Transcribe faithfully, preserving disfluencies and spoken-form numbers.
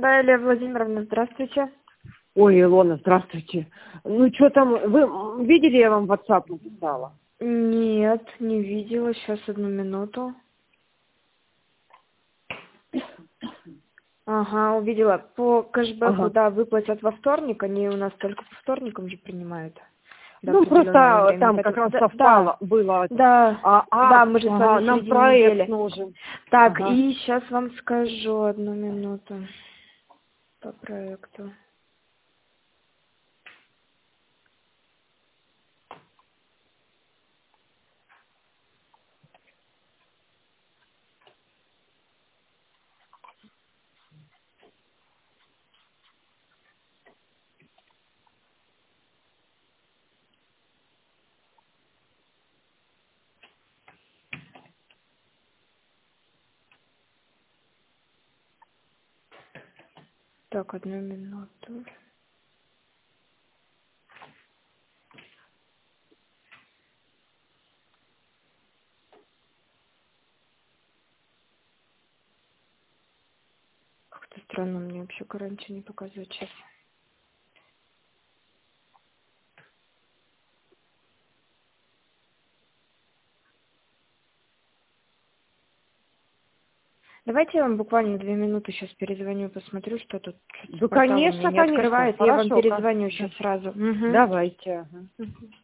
Да, Илья Владимировна, здравствуйте. Ой, Илона, здравствуйте. Ну, что там, вы видели, я вам в WhatsApp написала? Нет, не видела. Сейчас, одну минуту. Ага, увидела. По кэшбэку, Ага. да, выплатят во вторник. Они у нас только по вторникам же принимают. До Ну, определенного просто времени. там как Поэтому- раз да, совпало, да, было это. да, А, а, да, мы же с ага, вами в нам середине проект недели. нужен. Так, Ага. и сейчас вам скажу одну минуту по проекту. Так, одну минуту. Как-то странно мне вообще раньше не показывает сейчас. Давайте я вам буквально две минуты сейчас перезвоню, посмотрю, что тут что-то Да, портал у меня конечно, не конечно. открывает. Я вам Хорошо. перезвоню Да. сейчас сразу. Мгм. Давайте. Ага. Мгм.